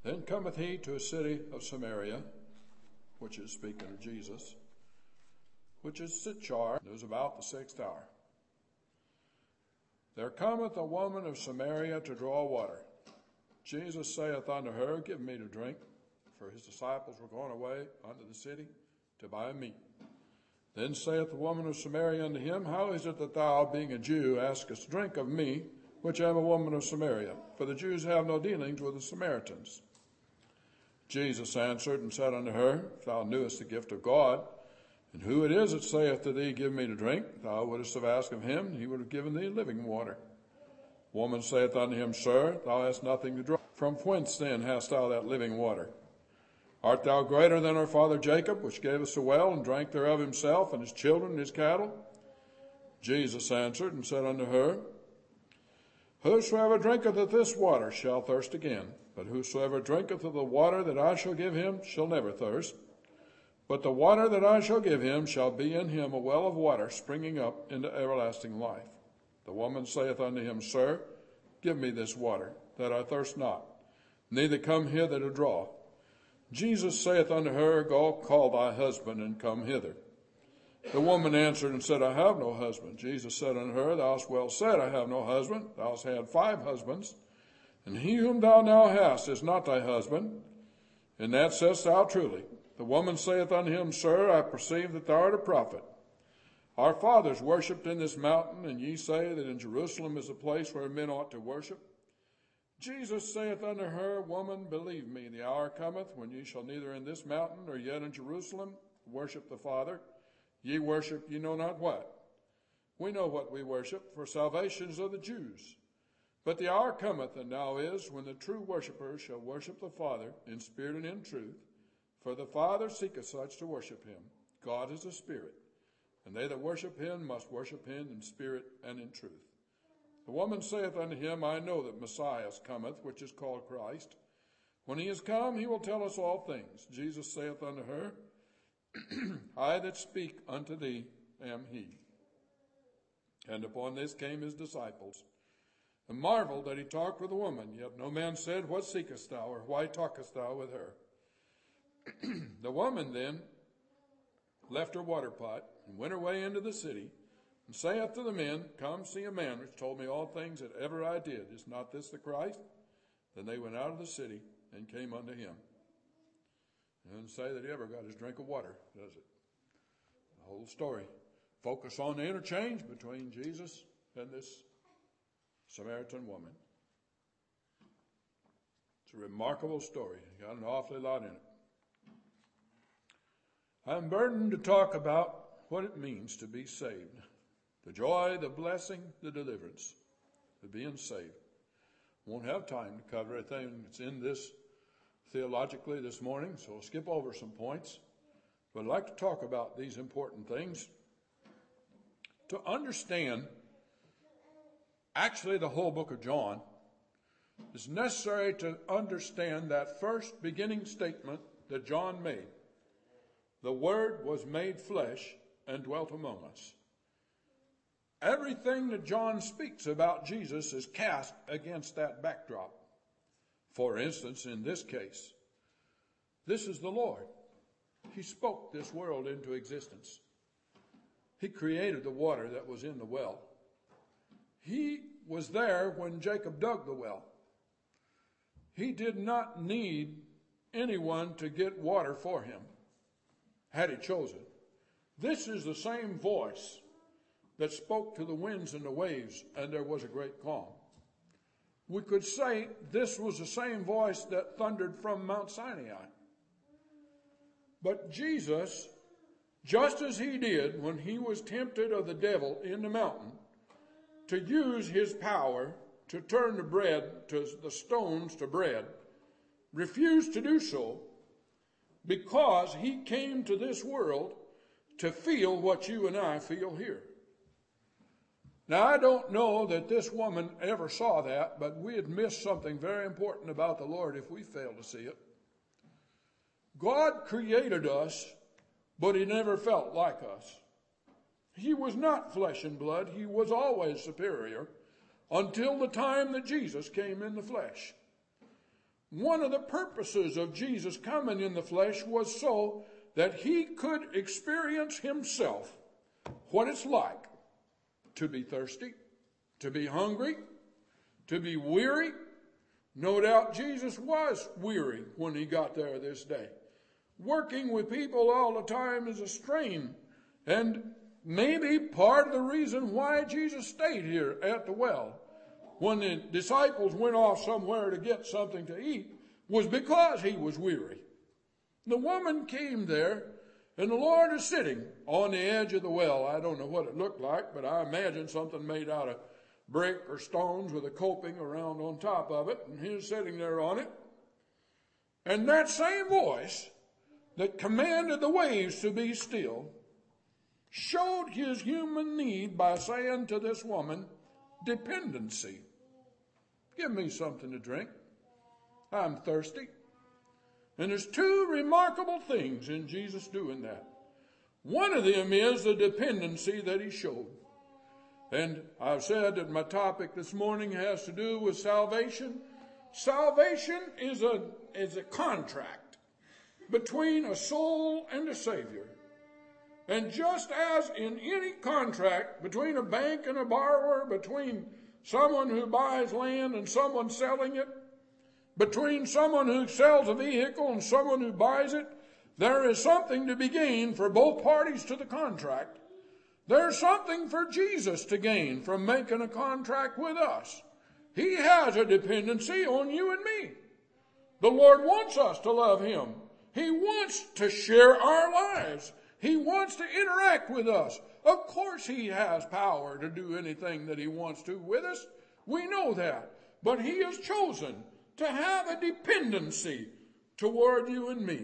Then cometh he to a city of Samaria, which is speaking of Jesus, which is Sychar. It was about the 6th hour. There cometh a woman of Samaria to draw water. Jesus saith unto her, Give me to drink. For his disciples were gone away unto the city to buy meat. Then saith the woman of Samaria unto him, How is it that thou, being a Jew, askest drink of me, which am a woman of Samaria? For the Jews have no dealings with the Samaritans. Jesus answered and said unto her, If thou knewest the gift of God, and who it is that saith to thee, Give me to drink, thou wouldst have asked of him, and he would have given thee living water. Woman saith unto him, Sir, thou hast nothing to draw. From whence then hast thou that living water? Art thou greater than our father Jacob, which gave us a well, and drank thereof himself, and his children, and his cattle? Jesus answered and said unto her, Whosoever drinketh of this water shall thirst again, but whosoever drinketh of the water that I shall give him shall never thirst. But the water that I shall give him shall be in him a well of water springing up into everlasting life. The woman saith unto him, Sir, give me this water, that I thirst not, neither come hither to draw. Jesus saith unto her, Go, call thy husband, and come hither. The woman answered and said, I have no husband. Jesus said unto her, Thou hast well said, I have no husband. Thou hast had 5 husbands, and he whom thou now hast is not thy husband. In that saidst thou truly. The woman saith unto him, Sir, I perceive that thou art a prophet. Our fathers worshipped in this mountain, and ye say that in Jerusalem is a place where men ought to worship. Jesus saith unto her, Woman, believe me, the hour cometh when ye shall neither in this mountain nor yet in Jerusalem worship the Father. Ye worship ye know not what. We know what we worship, for salvation is of the Jews. But the hour cometh, and now is, when the true worshippers shall worship the Father in spirit and in truth. For the Father seeketh such to worship him. God is a spirit, and they that worship him must worship him in spirit and in truth. The woman saith unto him, I know that Messiah cometh, which is called Christ. When he is come, he will tell us all things. Jesus saith unto her, I that speak unto thee am he. And upon this came his disciples, and marveled that he talked with a woman. Yet no man said, What seekest thou, or why talkest thou with her? The woman then left her water pot, and went her way into the city, and saith to the men, Come see a man which told me all things that ever I did. Is not this the Christ? Then they went out of the city and came unto him. It doesn't say that he ever got his drink of water, does it? The whole story. Focus on the interchange between Jesus and this Samaritan woman. It's a remarkable story. Got an awfully lot in it. I'm burdened to talk about what it means to be saved. The joy, the blessing, the deliverance of being saved. Won't have time to cover everything that's in this theologically this morning, so I'll skip over some points. But I'd like to talk about these important things. To understand actually the whole book of John, it's necessary to understand that first beginning statement that John made. The Word was made flesh and dwelt among us. Everything that John speaks about Jesus is cast against that backdrop. For instance, in this case, this is the Lord. He spoke this world into existence. He created the water that was in the well. He was there when Jacob dug the well. He did not need anyone to get water for him, had he chosen. This is the same voice that spoke to the winds and the waves, and there was a great calm. We could say this was the same voice that thundered from Mount Sinai. But Jesus, just as he did when he was tempted of the devil in the mountain, to use his power to turn the stones to bread, refused to do so because he came to this world to feel what you and I feel here. Now, I don't know that this woman ever saw that, but we'd miss something very important about the Lord if we fail to see it. God created us, but he never felt like us. He was not flesh and blood. He was always superior until the time that Jesus came in the flesh. One of the purposes of Jesus coming in the flesh was so that he could experience himself what it's like to be thirsty, to be hungry, to be weary. No doubt Jesus was weary when he got there this day. Working with people all the time is a strain, and maybe part of the reason why Jesus stayed here at the well when the disciples went off somewhere to get something to eat was because he was weary. The woman came there, and the Lord is sitting on the edge of the well. I don't know what it looked like, but I imagine something made out of brick or stones with a coping around on top of it, and he was sitting there on it. And that same voice that commanded the waves to be still showed his human need by saying to this woman, dependency. Give me something to drink. I'm thirsty. And there's two remarkable things in Jesus doing that. One of them is the dependency that he showed. And I've said that my topic this morning has to do with salvation. Salvation is a contract between a soul and a Savior. And just as in any contract between a bank and a borrower, between someone who buys land and someone selling it, between someone who sells a vehicle and someone who buys it, there is something to be gained for both parties to the contract. There's something for Jesus to gain from making a contract with us. He has a dependency on you and me. The Lord wants us to love him. He wants to share our lives. He wants to interact with us. Of course he has power to do anything that he wants to with us. We know that. But he has chosen to have a dependency toward you and me.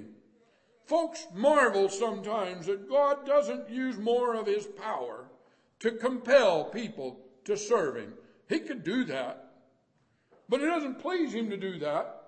Folks marvel sometimes that God doesn't use more of his power to compel people to serve him. He could do that, but it doesn't please him to do that.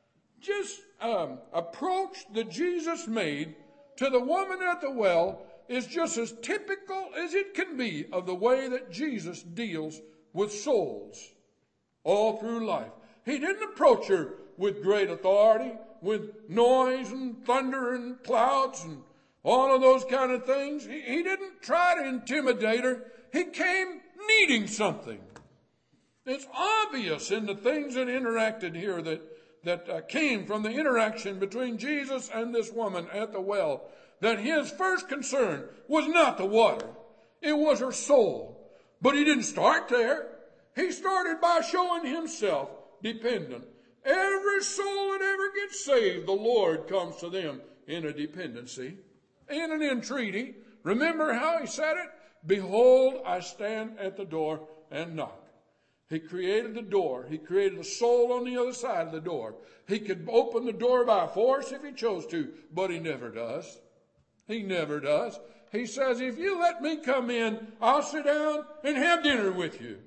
Just approach that Jesus made to the woman at the well is just as typical as it can be of the way that Jesus deals with souls all through life. He didn't approach her with great authority, with noise and thunder and clouds and all of those kind of things. He didn't try to intimidate her. He came needing something. It's obvious in the things that interacted here that came from the interaction between Jesus and this woman at the well, that his first concern was not the water. It was her soul. But he didn't start there. He started by showing himself dependent. Every soul that ever gets saved, the Lord comes to them in a dependency, in an entreaty. Remember how he said it? Behold, I stand at the door and knock. He created the door. He created a soul on the other side of the door. He could open the door by force if he chose to, but he never does. He never does. He says, if you let me come in, I'll sit down and have dinner with you.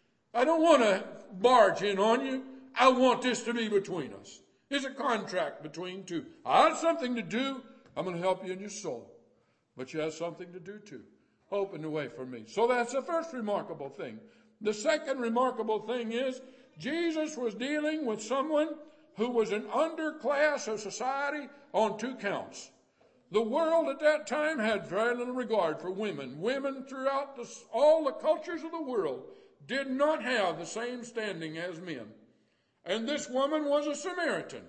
I don't want to barge in on you. I want this to be between us. It's a contract between two. I have something to do. I'm going to help you in your soul. But you have something to do too. Open the way for me. So that's the first remarkable thing. The second remarkable thing is Jesus was dealing with someone who was an underclass of society on two counts. The world at that time had very little regard for women. Women throughout all the cultures of the world did not have the same standing as men. And this woman was a Samaritan.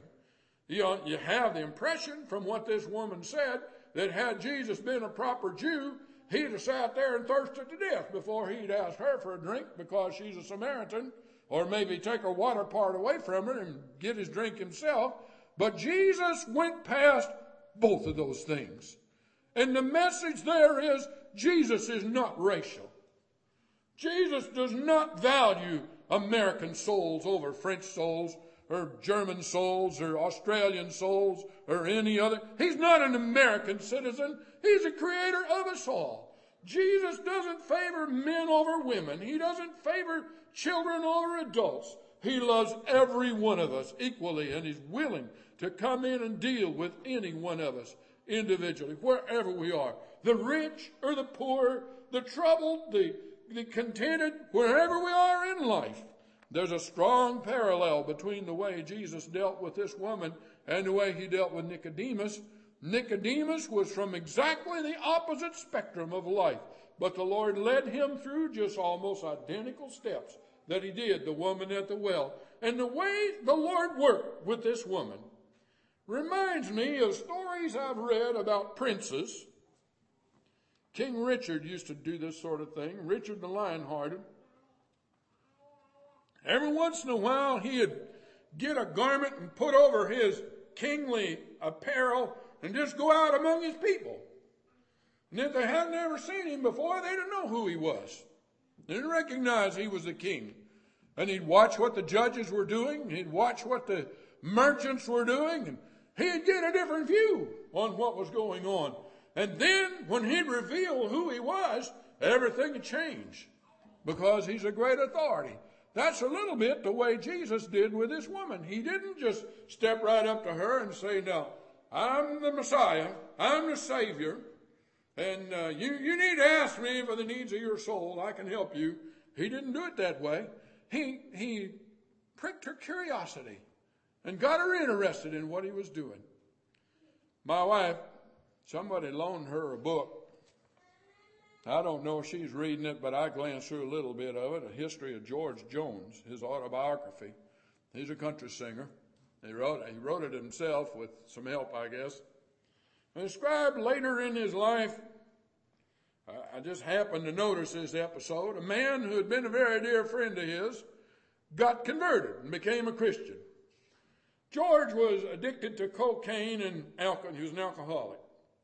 You have the impression from what this woman said that had Jesus been a proper Jew, he'd have sat there and thirsted to death before he'd ask her for a drink because she's a Samaritan, or maybe take her water part away from her and get his drink himself. But Jesus went past both of those things. And the message there is Jesus is not racial. Jesus does not value American souls over French souls or German souls or Australian souls or any other. He's not an American citizen. He's the creator of us all. Jesus doesn't favor men over women. He doesn't favor children over adults. He loves every one of us equally, and he's willing to come in and deal with any one of us individually, wherever we are. The rich or the poor, the troubled, the contented, wherever we are in life. There's a strong parallel between the way Jesus dealt with this woman and the way he dealt with Nicodemus. Nicodemus was from exactly the opposite spectrum of life, but the Lord led him through just almost identical steps that he did the woman at the well. And the way the Lord worked with this woman reminds me of stories I've read about princes. King Richard used to do this sort of thing, Richard the Lionhearted. Every once in a while he'd get a garment and put over his kingly apparel and just go out among his people. And if they hadn't ever seen him before, they didn't know who he was. They didn't recognize he was the king. And he'd watch what the judges were doing. He'd watch what the merchants were doing. And he'd get a different view on what was going on. And then when he'd reveal who he was, everything would change because he's a great authority. That's a little bit the way Jesus did with this woman. He didn't just step right up to her and say, "Now, I'm the Messiah. I'm the Savior. And you need to ask me for the needs of your soul. I can help you." He didn't do it that way. He pricked her curiosity and got her interested in what he was doing. My wife, somebody loaned her a book. I don't know if she's reading it, but I glanced through a little bit of it, a history of George Jones, his autobiography. He's a country singer. He wrote it himself with some help, I guess. And described later in his life, I just happened to notice this episode, a man who had been a very dear friend of his got converted and became a Christian. George was addicted to cocaine and alcohol. He was an alcoholic.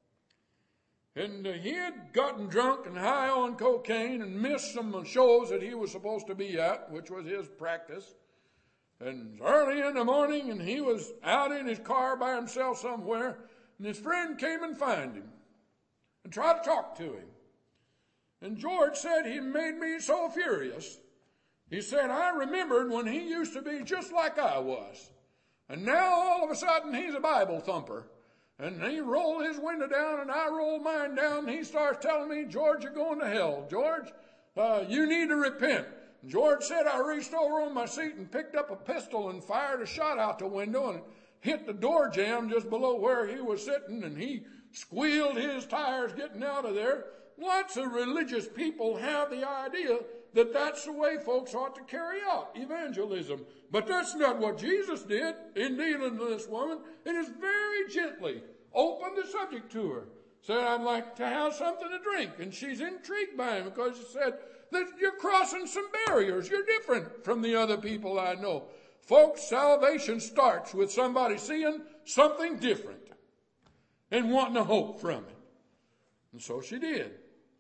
And he had gotten drunk and high on cocaine and missed some shows that he was supposed to be at, which was his practice. And early in the morning, and he was out in his car by himself somewhere, and his friend came and found him and tried to talk to him. And George said, "He made me so furious." He said, "I remembered when he used to be just like I was. And now all of a sudden he's a Bible thumper. And he rolled his window down and I rolled mine down. And he starts telling me, 'George, you're going to hell. George, you need to repent.' And George said, I reached over on my seat and picked up a pistol and fired a shot out the window and hit the door jamb just below where he was sitting. And he squealed his tires getting out of there." Lots of religious people have the idea that that's the way folks ought to carry out evangelism. But that's not what Jesus did in dealing with this woman. It is very gently opened the subject to her. Said, "I'd like to have something to drink." And she's intrigued by him because she said that you're crossing some barriers. You're different from the other people I know. Folks, salvation starts with somebody seeing something different and wanting to hope from it. And so she did.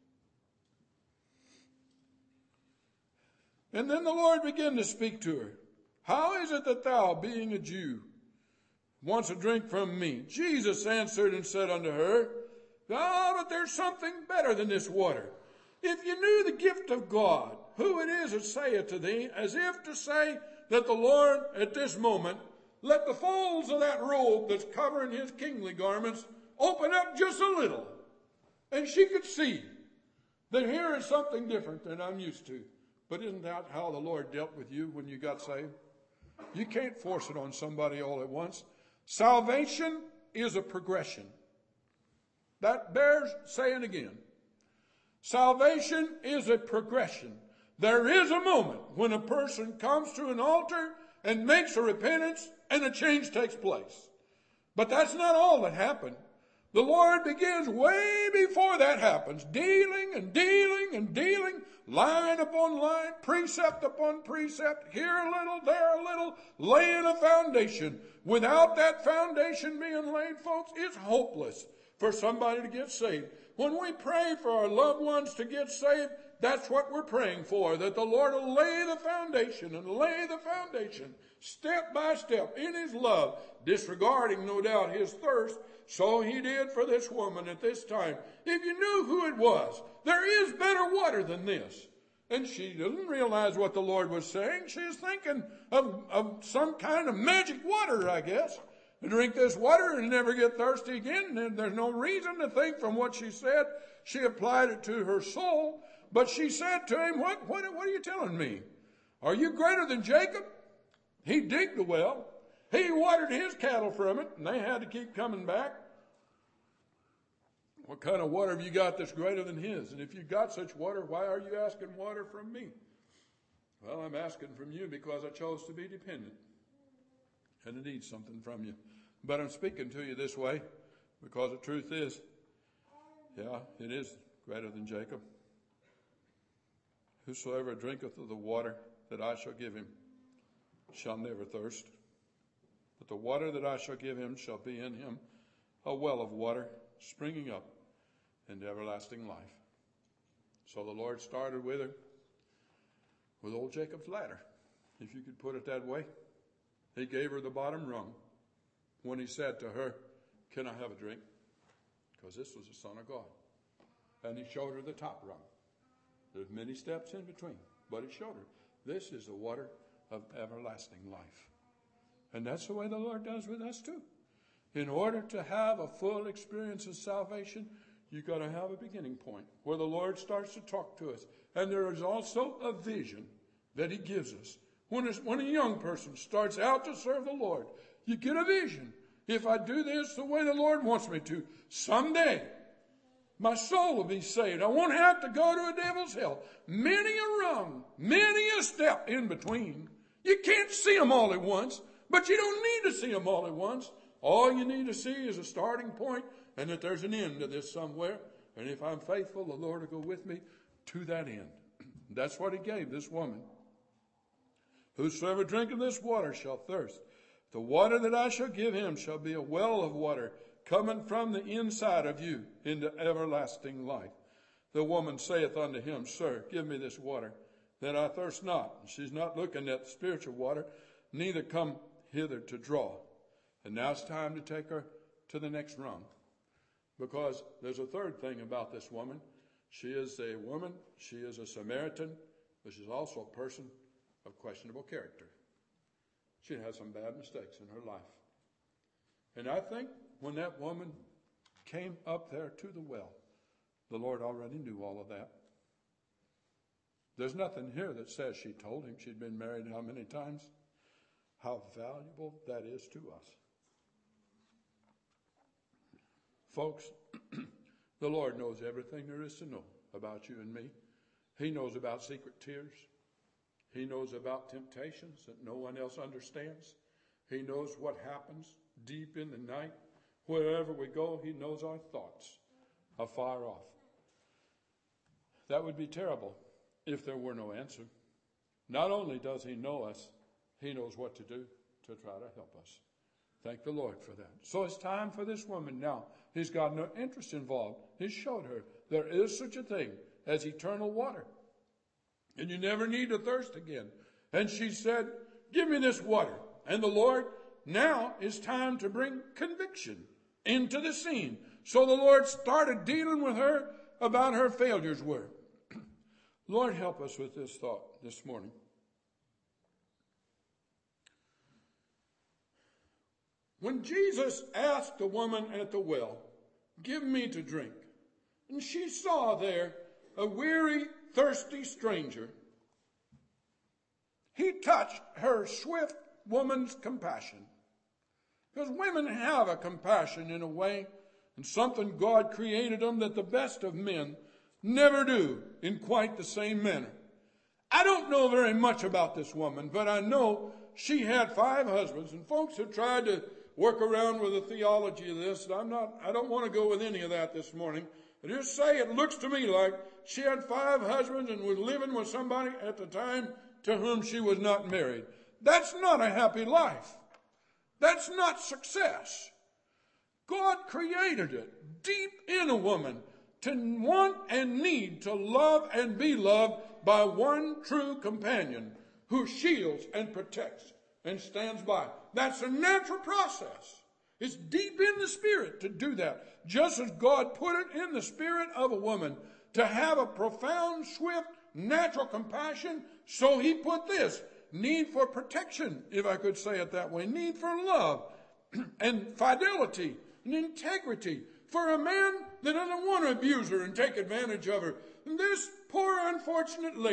And then the Lord began to speak to her. "How is it that thou, being a Jew, wants a drink from me?" Jesus answered and said unto her, but there's something better than this water. If you knew the gift of God, who it is that saith to thee, as if to say that the Lord at this moment, let the folds of that robe that's covering his kingly garments open up just a little. And she could see that here is something different than I'm used to. But isn't that how the Lord dealt with you when you got saved? You can't force it on somebody all at once. Salvation is a progression. That bears saying again. Salvation is a progression. There is a moment when a person comes to an altar and makes a repentance and a change takes place. But that's not all that happened. The Lord begins way before that happens, dealing and dealing and dealing, line upon line, precept upon precept, here a little, there a little, laying a foundation. Without that foundation being laid, folks, it's hopeless for somebody to get saved. When we pray for our loved ones to get saved, that's what we're praying for, that the Lord will lay the foundation and lay the foundation step by step in his love, disregarding, no doubt, his thirst. So he did for this woman at this time. If you knew who it was, there is better water than this. And she didn't realize what the Lord was saying. She's thinking of some kind of magic water, I guess. To drink this water and never get thirsty again. And there's no reason to think from what she said. She applied it to her soul. But she said to him, what are you telling me? Are you greater than Jacob? He digged the well. He watered his cattle from it, and they had to keep coming back. What kind of water have you got that's greater than his? And if you got such water, why are you asking water from me? Well, I'm asking from you because I chose to be dependent. And I need something from you. But I'm speaking to you this way because the truth is, yeah, it is greater than Jacob. Whosoever drinketh of the water that I shall give him shall never thirst. But the water that I shall give him shall be in him a well of water springing up into everlasting life. So the Lord started with her, with old Jacob's ladder, if you could put it that way. He gave her the bottom rung when he said to her, can I have a drink? Because this was the Son of God. And he showed her the top rung. There's many steps in between, but he showed her. This is the water of everlasting life. And that's the way the Lord does with us too. In order to have a full experience of salvation, you've got to have a beginning point where the Lord starts to talk to us. And there is also a vision that he gives us. When a young person starts out to serve the Lord, you get a vision. If I do this the way the Lord wants me to, someday my soul will be saved. I won't have to go to a devil's hell. Many a rung, many a step in between. You can't see them all at once, but you don't need to see them all at once. All you need to see is a starting point and that there's an end to this somewhere. And if I'm faithful, the Lord will go with me to that end. That's what he gave this woman. Whosoever drinketh this water shall thirst. The water that I shall give him shall be a well of water coming from the inside of you into everlasting life. The woman saith unto him, Sir, give me this water, that I thirst not. She's not looking at the spiritual water, neither come hither to draw. And now it's time to take her to the next rung. Because there's a third thing about this woman. She is a woman, she is a Samaritan, but she's also a person of questionable character. She has some bad mistakes in her life. And I think when that woman came up there to the well, the Lord already knew all of that. There's nothing here that says she told him she'd been married how many times. How valuable that is to us. Folks, the Lord knows everything there is to know about you and me. He knows about secret tears. He knows about temptations that no one else understands. He knows what happens deep in the night. Wherever we go, he knows our thoughts afar off. That would be terrible if there were no answer. Not only does he know us, he knows what to do to try to help us. Thank the Lord for that. So it's time for this woman now. He's got no interest involved. He showed her there is such a thing as eternal water. And you never need to thirst again. And she said, give me this water. And the Lord, now is time to bring conviction into the scene. So the Lord started dealing with her about her failures were. Lord, help us with this thought this morning. When Jesus asked the woman at the well, give me to drink, and she saw there a weary, thirsty stranger, he touched her swift woman's compassion. Because women have a compassion in a way, and something God created them that the best of men never do in quite the same manner. I don't know very much about this woman, but I know she had 5 husbands, and folks have tried to work around with the theology of this, and I don't want to go with any of that this morning. I just say it looks to me like she had 5 husbands and was living with somebody at the time to whom she was not married. That's not a happy life. That's not success. God created it deep in a woman to want and need to love and be loved by one true companion who shields and protects and stands by. That's a natural process. It's deep in the spirit to do that. Just as God put it in the spirit of a woman to have a profound, swift, natural compassion, so he put this need for protection, if I could say it that way, need for love and fidelity and integrity for a man that doesn't want to abuse her and take advantage of her. And this poor unfortunate lady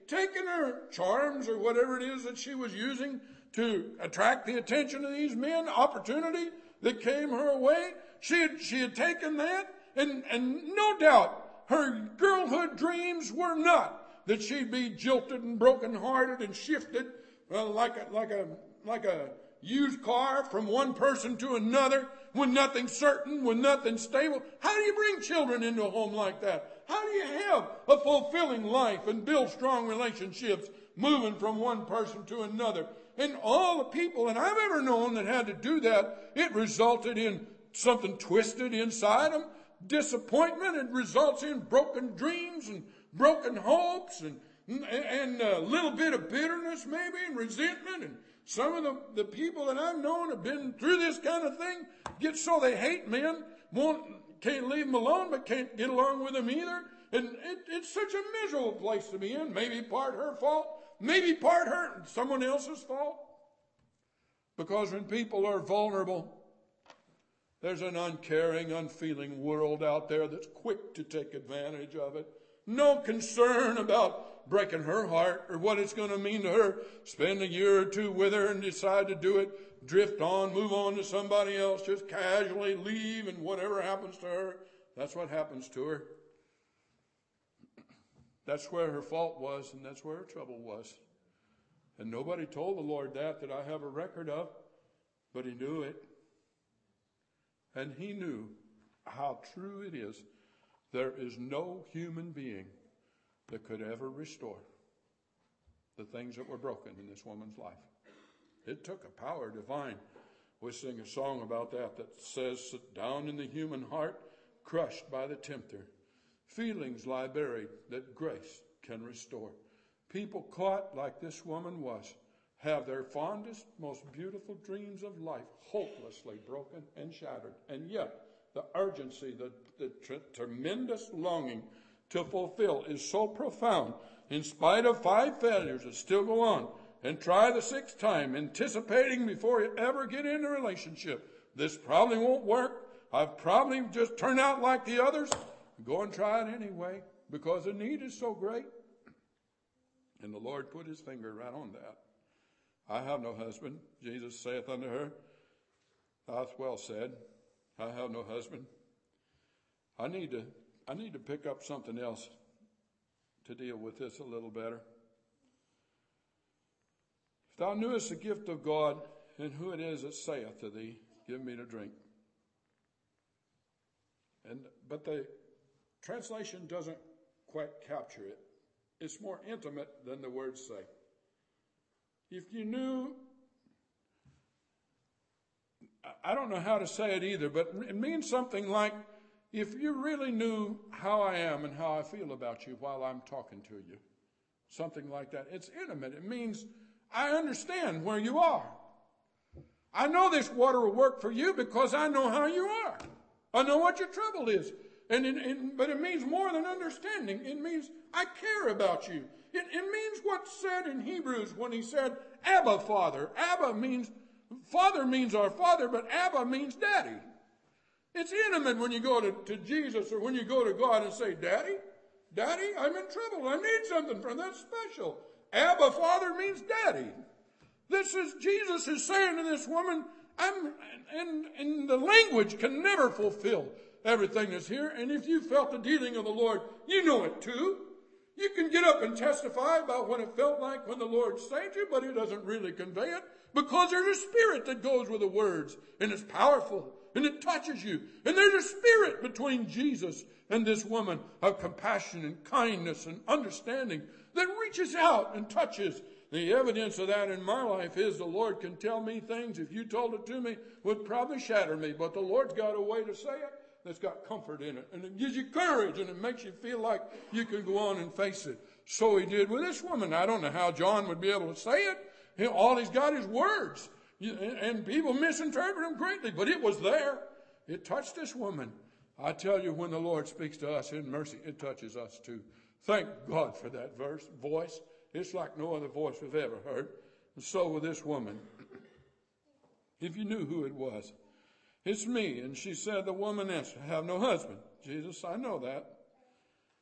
taken her charms or whatever it is that she was using to attract the attention of these men, opportunity that came her way. She had taken that, and no doubt her girlhood dreams were not that she'd be jilted and brokenhearted and shifted like a used car from one person to another with nothing certain, with nothing stable. How do you bring children into a home like that? How do you have a fulfilling life and build strong relationships moving from one person to another? And all the people that I've ever known that had to do that, it resulted in something twisted inside them, disappointment. It results in broken dreams and broken hopes and a little bit of bitterness maybe and resentment. And some of the people that I've known have been through this kind of thing, get so they hate men, can't leave them alone, but can't get along with them either. And it's such a miserable place to be in. Maybe part her fault, maybe part someone else's fault. Because when people are vulnerable, there's an uncaring, unfeeling world out there that's quick to take advantage of it. No concern about breaking her heart or what it's going to mean to her. Spend a year or two with her and decide to do it, drift on, move on to somebody else, just casually leave, and whatever happens to her, that's what happens to her. That's where her fault was, and that's where her trouble was. And nobody told the Lord that I have a record of, but he knew it. And he knew how true it is. There is no human being that could ever restore the things that were broken in this woman's life. It took a power divine. We sing a song about that says, "Sit down in the human heart, crushed by the tempter. Feelings lie buried that grace can restore." People caught like this woman was have their fondest, most beautiful dreams of life hopelessly broken and shattered. And yet, the urgency, the tremendous longing to fulfill is so profound. In spite of 5 failures, it still go on and try the 6th time, anticipating before you ever get into a relationship. This probably won't work. I've probably just turned out like the others. Go and try it anyway, because the need is so great. And the Lord put his finger right on that. "I have no husband," Jesus saith unto her. "Thou hast well said, I have no husband." I need to pick up something else to deal with this a little better. "If thou knewest the gift of God, and who it is that saith to thee, Give me to drink." But the translation doesn't quite capture it. It's more intimate than the words say. If you knew, I don't know how to say it either, but it means something like, if you really knew how I am and how I feel about you while I'm talking to you. Something like that. It's intimate. It means I understand where you are. I know this water will work for you because I know how you are. I know what your trouble is. But it means more than understanding. It means I care about you. It means what's said in Hebrews when he said, Abba, Father. Abba means, Father means our Father, but Abba means Daddy. It's intimate when you go to Jesus or when you go to God and say, Daddy, I'm in trouble. I need something from that special. Abba, Father means Daddy. Jesus is saying to this woman, and the language can never fulfill everything that's here. And if you felt the dealing of the Lord, you know it too. You can get up and testify about what it felt like when the Lord saved you, but it doesn't really convey it because there's a spirit that goes with the words, and it's powerful, and it touches you. And there's a spirit between Jesus and this woman of compassion and kindness and understanding that reaches out and touches. The evidence of that in my life is the Lord can tell me things, if you told it to me, would probably shatter me. But the Lord's got a way to say it that's got comfort in it. And it gives you courage, and it makes you feel like you can go on and face it. So he did with this woman. I don't know how John would be able to say it. All he's got is words. And people misinterpret them greatly. But it was there. It touched this woman. I tell you, when the Lord speaks to us in mercy, it touches us too. Thank God for that voice. It's like no other voice we've ever heard. And so with this woman. If you knew who it was. It's me. And she said, the woman answered, I have no husband. Jesus, I know that.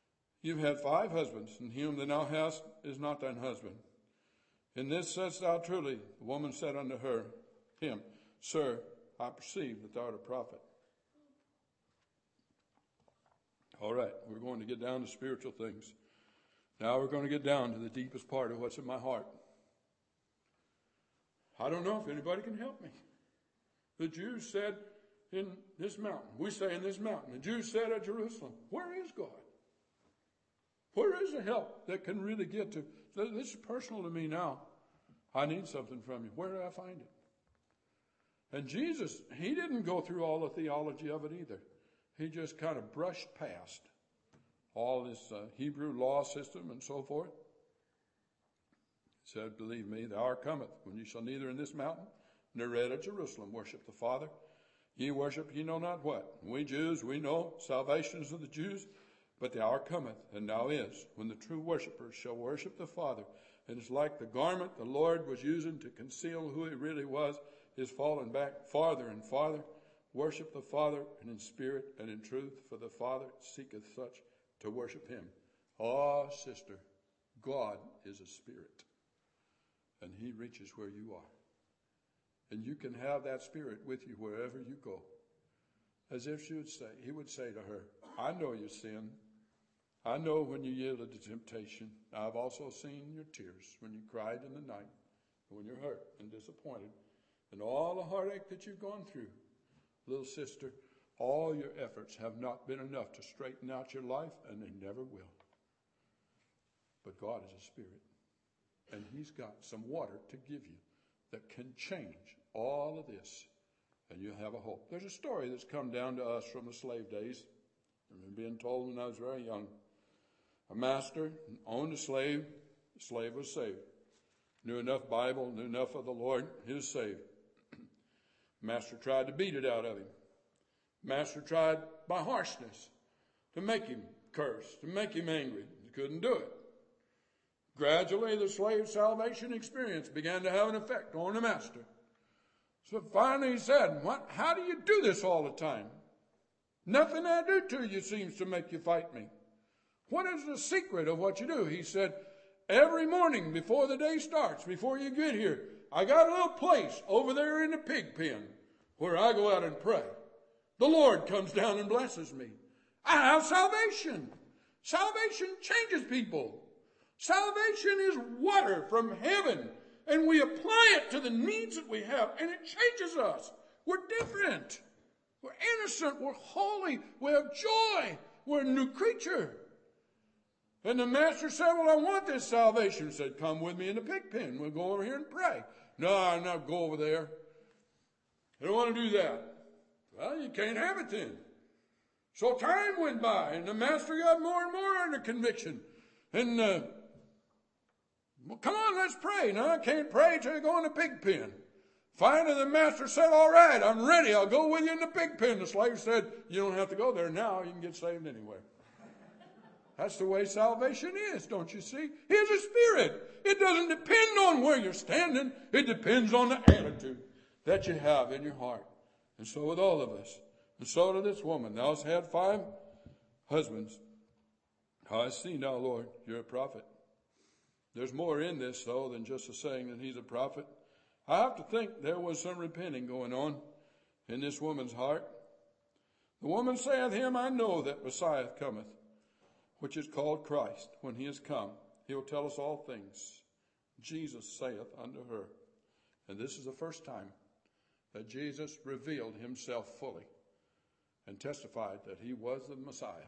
You've had 5 husbands, and him that thou hast is not thine husband. In this saidst thou truly. The woman said unto him, Sir, I perceive that thou art a prophet. All right, we're going to get down to spiritual things. Now we're going to get down to the deepest part of what's in my heart. I don't know if anybody can help me. The Jews said in this mountain, we say in this mountain, the Jews said at Jerusalem, where is God? Where is the help that can really get to? This is personal to me now. I need something from you. Where do I find it? And Jesus, he didn't go through all the theology of it either. He just kind of brushed past all this Hebrew law system and so forth. He said, believe me, the hour cometh when you shall neither in this mountain nor yet at Jerusalem worship the Father. Ye worship ye know not what. We Jews, we know salvation is of the Jews, but the hour cometh, and now is, when the true worshipers shall worship the Father. And it's like the garment the Lord was using to conceal who he really was is falling back farther and farther. Worship the Father and in spirit and in truth, for the Father seeketh such to worship him. Ah, sister, God is a spirit, and he reaches where you are. And you can have that spirit with you wherever you go. As if he would say to her, I know your sin. I know when you yielded to temptation. I've also seen your tears when you cried in the night, and when you're hurt and disappointed, and all the heartache that you've gone through. Little sister, all your efforts have not been enough to straighten out your life, and they never will. But God is a spirit, and he's got some water to give you that can change all of this, and you'll have a hope. There's a story that's come down to us from the slave days. I remember being told when I was very young. A master owned a slave. The slave was saved. Knew enough Bible, knew enough of the Lord. He was saved. Master tried to beat it out of him. Master tried by harshness to make him curse, to make him angry. He couldn't do it. Gradually, the slave's salvation experience began to have an effect on the master. So finally he said, how do you do this all the time? Nothing I do to you seems to make you fight me. What is the secret of what you do? He said, every morning before the day starts, before you get here, I got a little place over there in the pig pen where I go out and pray. The Lord comes down and blesses me. I have salvation. Salvation changes people. Salvation is water from heaven, and we apply it to the needs that we have, and it changes us. We're different. We're innocent. We're holy. We have joy. We're a new creature. And the master said, well, I want this salvation. He said, come with me in the pig pen. We'll go over here and pray. No, I'm not go over there. I don't want to do that. Well, you can't have it then. So time went by, and the master got more and more under conviction. And, well, come on, let's pray. No, I can't pray till you go in the pig pen. Finally, the master said, all right, I'm ready. I'll go with you in the pig pen. The slave said, you don't have to go there now. You can get saved anyway. That's the way salvation is, don't you see? Here's a spirit. It doesn't depend on where you're standing. It depends on the attitude that you have in your heart. And so with all of us. And so to this woman. Thou hast had 5 husbands. I see now, Lord, you're a prophet. There's more in this, though, than just a saying that he's a prophet. I have to think there was some repenting going on in this woman's heart. The woman saith him, I know that Messiah cometh, which is called Christ. When he is come, he will tell us all things. Jesus saith unto her. And this is the first time that Jesus revealed himself fully and testified that he was the Messiah.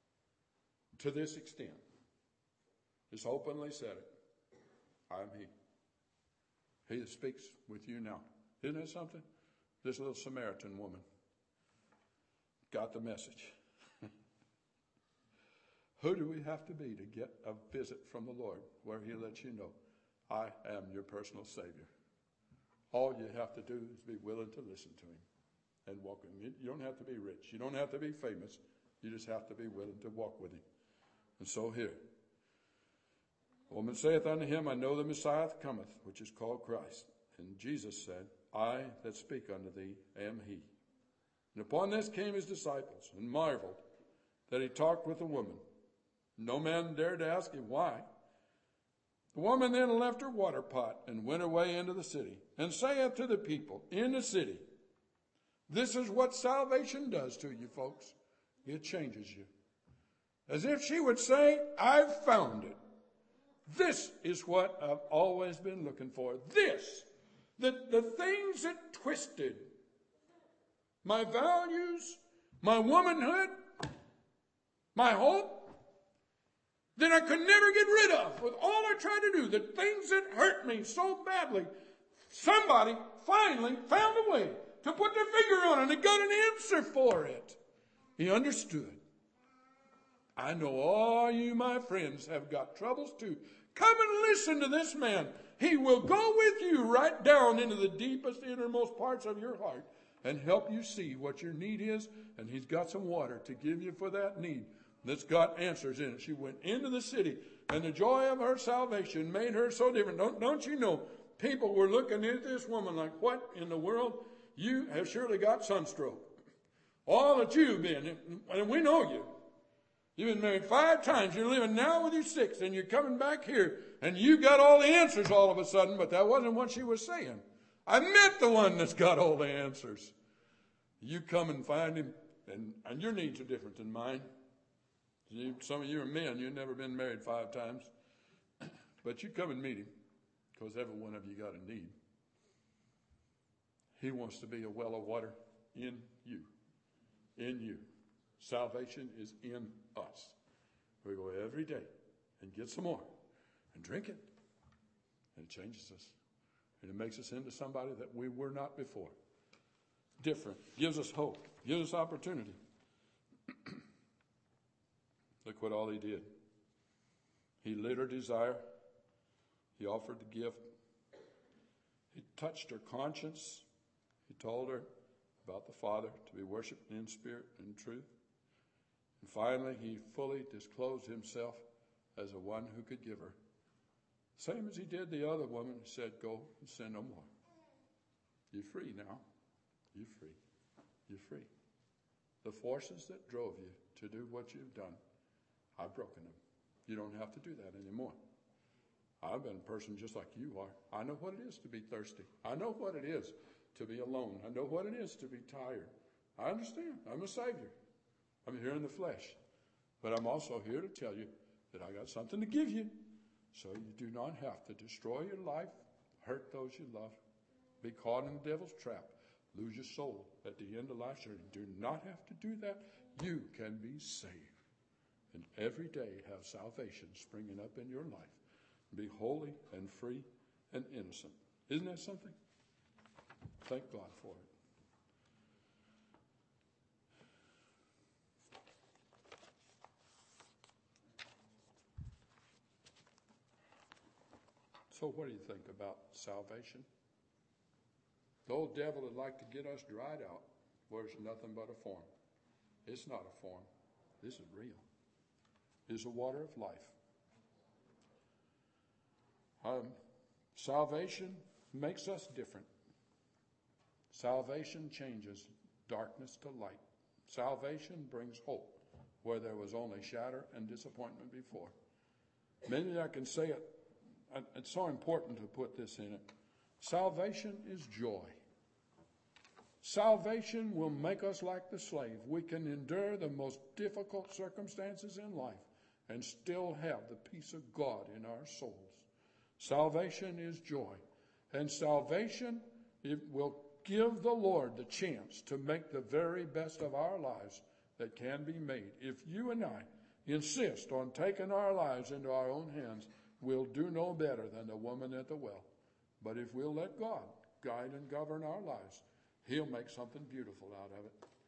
To this extent, just openly said it. I am he. He that speaks with you now. Isn't that something? This little Samaritan woman got the message. Who do we have to be to get a visit from the Lord where he lets you know, I am your personal Savior? All you have to do is be willing to listen to him and walk with him. You don't have to be rich. You don't have to be famous. You just have to be willing to walk with him. And so here, the woman saith unto him, I know the Messiah cometh, which is called Christ. And Jesus said, I that speak unto thee am he. And upon this came his disciples, and marveled that he talked with a woman. No man dared to ask him why. The woman then left her water pot and went away into the city, and saith to the people in the city, this is what salvation does to you, folks. It changes you. As if she would say, I've found it. This is what I've always been looking for. This, the things that twisted my values, my womanhood, my hope, that I could never get rid of with all I tried to do, the things that hurt me so badly. Somebody finally found a way to put their finger on it and got an answer for it. He understood. I know all you, my friends, have got troubles too. Come and listen to this man. He will go with you right down into the deepest, innermost parts of your heart and help you see what your need is. And he's got some water to give you for that need that's got answers in it. She went into the city, and the joy of her salvation made her so different. Don't you know, people were looking at this woman like, what in the world? You have surely got sunstroke. All that you've been, and we know you. You've been married 5 times. You're living now with your 6th, and you're coming back here, and you got all the answers all of a sudden, but that wasn't what she was saying. I met the one that's got all the answers. You come and find him, and your needs are different than mine. Some of you are men. You've never been married 5 times. But you come and meet him, because every one of you got a need. He wants to be a well of water in you. In you. Salvation is in us. We go every day and get some more and drink it. And it changes us. And it makes us into somebody that we were not before. Different. Gives us hope. Gives us opportunity. Look what all he did. He lit her desire. He offered the gift. He touched her conscience. He told her about the Father to be worshipped in spirit and truth. And finally, he fully disclosed himself as the one who could give her. Same as he did the other woman. He said, go and sin no more. You're free now. You're free. You're free. The forces that drove you to do what you've done, I've broken them. You don't have to do that anymore. I've been a person just like you are. I know what it is to be thirsty. I know what it is to be alone. I know what it is to be tired. I understand. I'm a Savior. I'm here in the flesh. But I'm also here to tell you that I got something to give you. So you do not have to destroy your life, hurt those you love, be caught in the devil's trap, lose your soul at the end of life's journey. Do not have to do that. You can be saved. And every day have salvation springing up in your life. Be holy and free and innocent. Isn't that something? Thank God for it. So what do you think about salvation? The old devil would like to get us dried out where it's nothing but a form. It's not a form. This is real. It's the water of life. Salvation makes us different. Salvation changes darkness to light. Salvation brings hope where there was only shatter and disappointment before. Maybe I can say it. It's so important to put this in it. Salvation is joy. Salvation will make us like the slave. We can endure the most difficult circumstances in life and still have the peace of God in our souls. Salvation is joy. And salvation, it will give the Lord the chance to make the very best of our lives that can be made. If you and I insist on taking our lives into our own hands, we'll do no better than the woman at the well. But if we'll let God guide and govern our lives, he'll make something beautiful out of it.